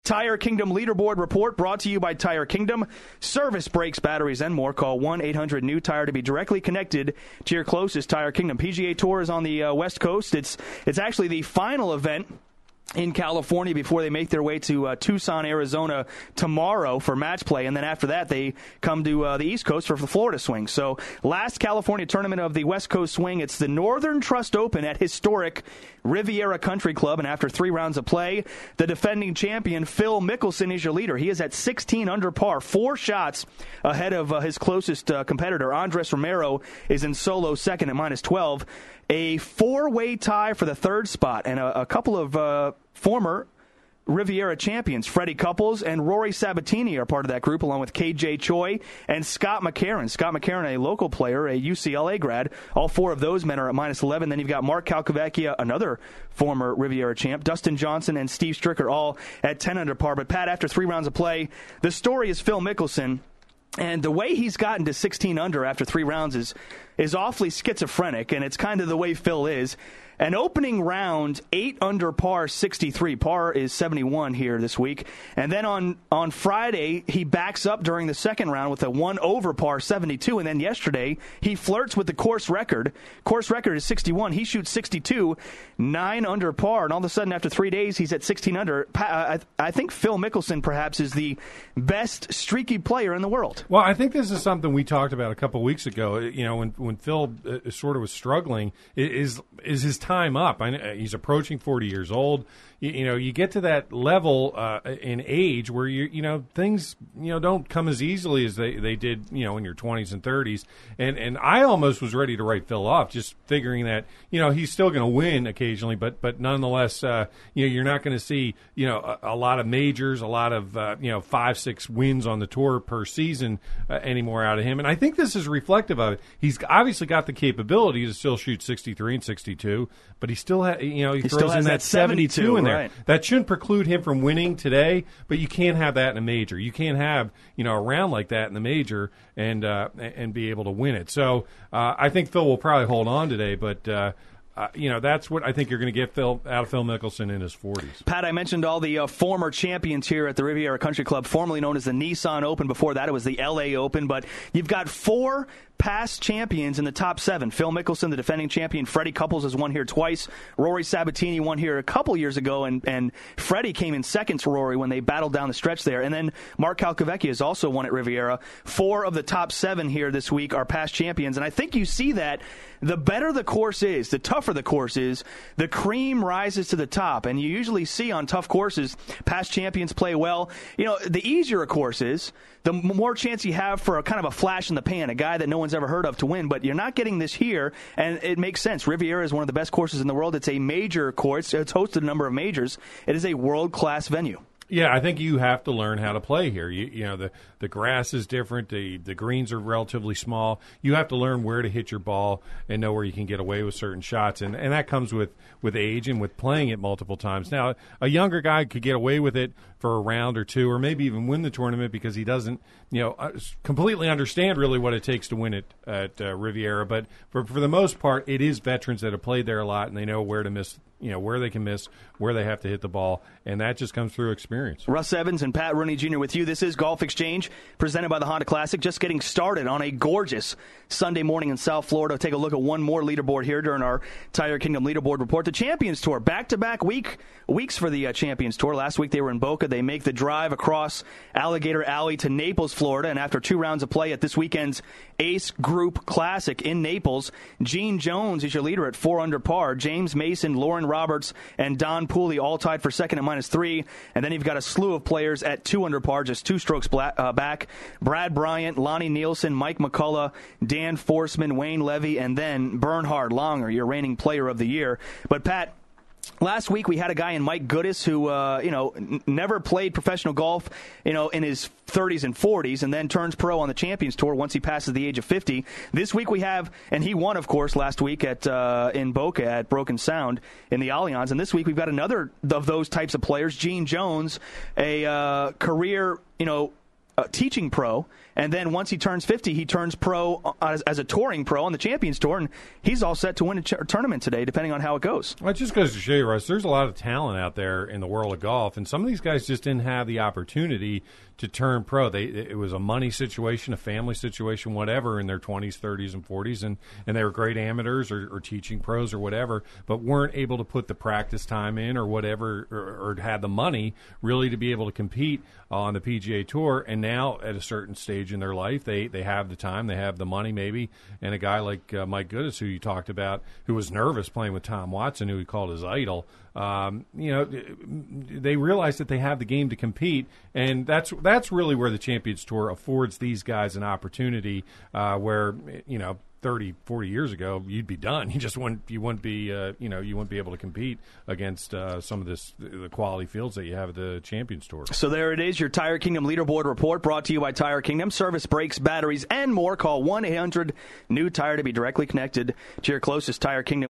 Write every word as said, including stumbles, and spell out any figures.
Tire Kingdom Leaderboard Report brought to you by Tire Kingdom. Service, brakes, batteries, and more. Call one eight hundred new tire to be directly connected to your closest Tire Kingdom. P G A Tour is on the uh, West Coast. It's it's actually the final event in California before they make their way to uh, Tucson, Arizona tomorrow for match play. And then after that, they come to uh, the East Coast for the Florida Swing. So last California tournament of the West Coast Swing, it's the Northern Trust Open at historic Riviera Country Club. And after three rounds of play, the defending champion, Phil Mickelson, is your leader. He is at sixteen under par, four shots ahead of uh, his closest uh, competitor. Andres Romero is in solo second at minus twelve. A four-way tie for the third spot, and a, a couple of uh, former Riviera champions, Freddie Couples and Rory Sabatini, are part of that group, along with K J Choi and Scott McCarron. Scott McCarron, a local player, a U C L A grad. All four of those men are at minus eleven. Then you've got Mark Calcavecchia, another former Riviera champ, Dustin Johnson, and Steve Stricker, all at ten under par. But, Pat, after three rounds of play, the story is Phil Mickelson. And the way he's gotten to sixteen under after three rounds is is awfully schizophrenic, and it's kind of the way Phil is. An opening round, eight under par, sixty-three. Par is seventy-one here this week. And then on, on Friday, he backs up during the second round with a one over par, seventy-two. And then yesterday, he flirts with the course record. Course record is sixty-one. He shoots sixty-two, nine under par. And all of a sudden, after three days, he's at sixteen under. I, I think Phil Mickelson, perhaps, is the best streaky player in the world. Well, I think this is something we talked about a couple of weeks ago. You know, when when Phil uh, sort of was struggling, is is his time up? I know he's approaching forty years old. You, you know, you get to that level uh, in age where you you know things you know don't come as easily as they, they did you know in your twenties and thirties. And and I almost was ready to write Phil off, just figuring that you know he's still going to win occasionally, but but nonetheless, uh, you know, you're not going to see you know a, a lot of majors, a lot of uh, you know five six wins on the tour per season uh, anymore out of him. And I think this is reflective of it. He's obviously got the capability to still shoot sixty-three and sixty-two, but he still ha- you know he, he throws in that, that seventy-two in there. Right. That shouldn't preclude him from winning today, but you can't have that in a major. You can't have you know a round like that in the major and uh, and be able to win it. So uh, I think Phil will probably hold on today, but. Uh, Uh, you know, that's what I think you're going to get Phil, out of Phil Mickelson in his forties. Pat, I mentioned all the uh, former champions here at the Riviera Country Club, formerly known as the Nissan Open. Before that, it was the L A Open. But you've got four past champions in the top seven. Phil Mickelson, the defending champion. Freddie Couples has won here twice. Rory Sabatini won here a couple years ago, and, and Freddie came in second to Rory when they battled down the stretch there. And then Mark Calcavecchia has also won at Riviera. Four of the top seven here this week are past champions, and I think you see that the better the course is, the tougher the course is, the cream rises to the top. And you usually see on tough courses, past champions play well. You know, the easier a course is, the more chance you have for a kind of a flash in the pan, a guy that no one's ever heard of to win. But you're not getting this here, and it makes sense. Riviera is one of the best courses in the world. It's a major course. It's hosted a number of majors. It is a world-class venue. Yeah, I think you have to learn how to play here. You, you know, the, the grass is different. The the greens are relatively small. You have to learn where to hit your ball and know where you can get away with certain shots. And, and that comes with, with age and with playing it multiple times. Now, a younger guy could get away with it for a round or two or maybe even win the tournament because he doesn't, you know, completely understand really what it takes to win it at uh, Riviera. But for, for the most part, it is veterans that have played there a lot, and they know where to miss, you know, where they can miss, where they have to hit the ball, and that just comes through experience. Russ Evans and Pat Rooney Junior with you. This is Golf Exchange, presented by the Honda Classic. Just getting started on a gorgeous Sunday morning in South Florida. Take a look at one more leaderboard here during our Tire Kingdom Leaderboard Report. The Champions Tour, back-to-back week weeks for the uh, Champions Tour. Last week they were in Boca. They make the drive across Alligator Alley to Naples, Florida, and after two rounds of play at this weekend's Ace Group Classic in Naples, Gene Jones is your leader at four under par. James Mason, Lauren Roberts, and Don Pooley all tied for second at minus three. And then you've got a slew of players at two under par, just two strokes black, uh, back. Brad Bryant, Lonnie Nielsen, Mike McCullough, Dan Forsman, Wayne Levy, and then Bernhard Langer, your reigning player of the year. But, Pat, last week we had a guy in Mike Goodis who, uh, you know, n- never played professional golf, you know, in his thirties and forties, and then turns pro on the Champions Tour once he passes the age of fifty. This week we have, and he won, of course, last week at uh, in Boca at Broken Sound in the Allianz. And this week we've got another of those types of players, Gene Jones, a uh, career, you know, uh, teaching pro, and then once he turns fifty, he turns pro as, as a touring pro on the Champions Tour, and he's all set to win a ch- tournament today, depending on how it goes. Well, it just goes to show you, Russ, there's a lot of talent out there in the world of golf, and some of these guys just didn't have the opportunity to turn pro. They It was a money situation, a family situation, whatever, in their twenties, thirties, and forties, and, and they were great amateurs or, or teaching pros or whatever, but weren't able to put the practice time in or whatever, or, or had the money really to be able to compete on the P G A Tour. And now at a certain stage in their life, they, they have the time, they have the money maybe, and a guy like uh, Mike Goodis, who you talked about, who was nervous playing with Tom Watson, who he called his idol, um, you know, they realize that they have the game to compete, and that's that's really where the Champions Tour affords these guys an opportunity uh, where, you know, thirty, forty years ago, you'd be done. You just wouldn't, you wouldn't be, uh, you know, you wouldn't be able to compete against uh, some of this, the quality fields that you have at the Champions Tour. So there it is, your Tire Kingdom leaderboard report brought to you by Tire Kingdom. Service, brakes, batteries, and more. Call one eight hundred new tire to be directly connected to your closest Tire Kingdom.